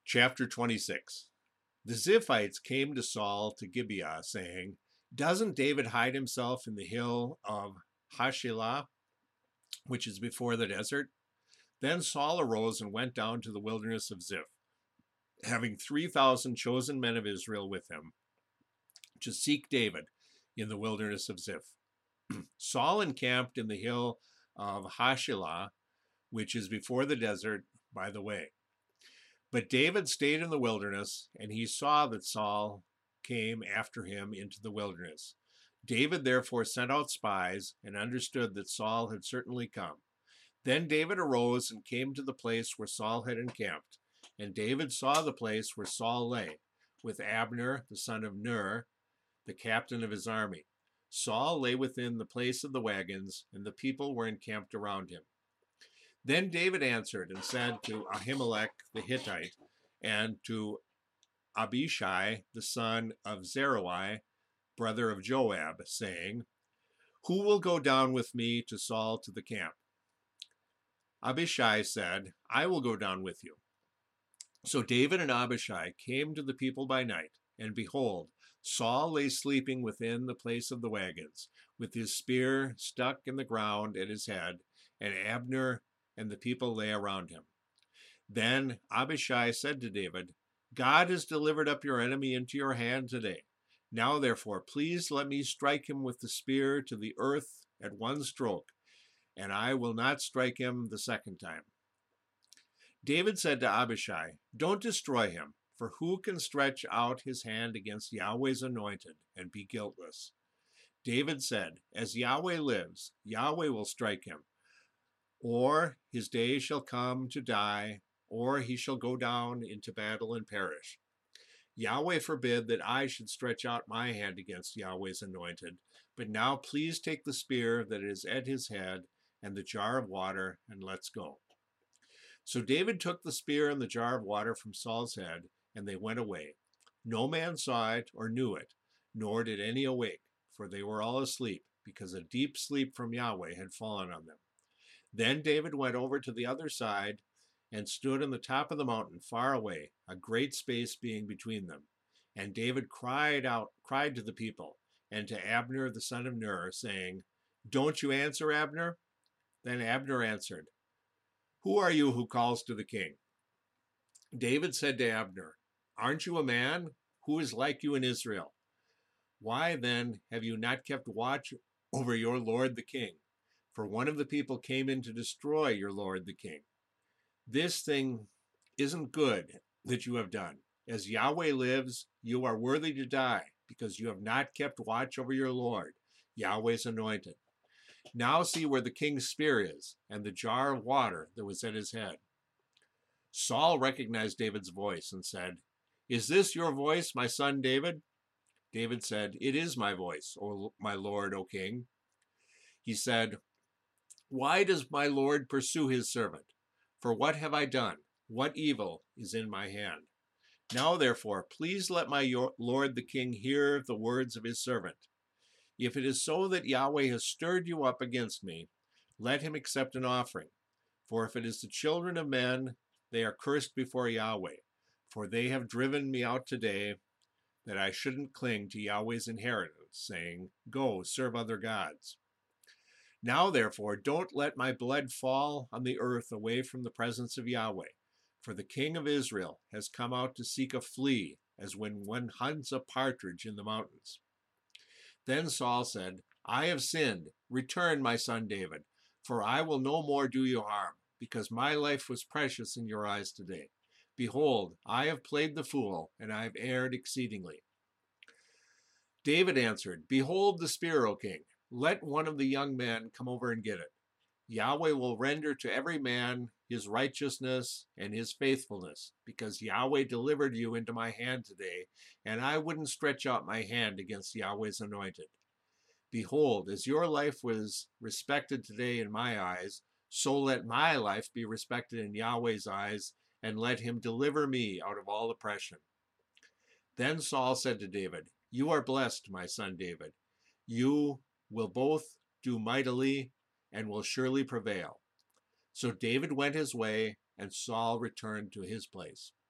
Chapter 26. The Ziphites came to Saul to Gibeah, saying, "Doesn't David hide himself in the hill of Hashilah, which is before the desert?" Then Saul arose and went down to the wilderness of Ziph, having 3,000 chosen men of Israel with him, to seek David in the wilderness of Ziph. Saul encamped in the hill of Hashilah, which is before the desert, by the way. But David stayed in the wilderness, and he saw that Saul came after him into the wilderness. David therefore sent out spies and understood that Saul had certainly come. Then David arose and came to the place where Saul had encamped. And David saw the place where Saul lay, with Abner, the son of Ner, the captain of his army. Saul lay within the place of the wagons, and the people were encamped around him. Then David answered and said to Ahimelech the Hittite and to Abishai the son of Zeruiah, brother of Joab, saying, "Who will go down with me to Saul to the camp?" Abishai said, "I will go down with you." So David and Abishai came to the people by night, and behold, Saul lay sleeping within the place of the wagons, with his spear stuck in the ground at his head, and Abner and the people lay around him. Then Abishai said to David, "God has delivered up your enemy into your hand today. Now therefore, please let me strike him with the spear to the earth at one stroke, and I will not strike him the second time." David said to Abishai, "Don't destroy him, for who can stretch out his hand against Yahweh's anointed and be guiltless?" David said, "As Yahweh lives, Yahweh will strike him, or his day shall come to die, or he shall go down into battle and perish. Yahweh forbid that I should stretch out my hand against Yahweh's anointed, but now please take the spear that is at his head and the jar of water, and let's go." So David took the spear and the jar of water from Saul's head, and they went away. No man saw it or knew it, nor did any awake, for they were all asleep, because a deep sleep from Yahweh had fallen on them. Then David went over to the other side and stood on the top of the mountain far away, a great space being between them. And David cried to the people and to Abner the son of Ner, saying, "Don't you answer, Abner?" Then Abner answered, "Who are you who calls to the king?" David said to Abner, "Aren't you a man? Who is like you in Israel? Why then have you not kept watch over your lord the king? For one of the people came in to destroy your lord the king. This thing isn't good that you have done. As Yahweh lives, you are worthy to die, because you have not kept watch over your lord, Yahweh's anointed. Now see where the king's spear is, and the jar of water that was at his head." Saul recognized David's voice and said, "Is this your voice, my son David?" David said, "It is my voice, O my lord, O king." He said, "Why does my lord pursue his servant? For what have I done? What evil is in my hand? Now therefore, please let my lord the king hear the words of his servant. If it is so that Yahweh has stirred you up against me, let him accept an offering. For if it is the children of men, they are cursed before Yahweh. For they have driven me out today, that I shouldn't cling to Yahweh's inheritance, saying, 'Go, serve other gods.' Now, therefore, don't let my blood fall on the earth away from the presence of Yahweh, for the king of Israel has come out to seek a flea, as when one hunts a partridge in the mountains." Then Saul said, "I have sinned. Return, my son David, for I will no more do you harm, because my life was precious in your eyes today. Behold, I have played the fool, and I have erred exceedingly." David answered, "Behold the spear, O king. Let one of the young men come over and get it. Yahweh will render to every man his righteousness and his faithfulness, because Yahweh delivered you into my hand today, and I wouldn't stretch out my hand against Yahweh's anointed. Behold, as your life was respected today in my eyes, so let my life be respected in Yahweh's eyes, and let him deliver me out of all oppression." Then Saul said to David, "You are blessed, my son David. You will both do mightily and will surely prevail." So David went his way, and Saul returned to his place.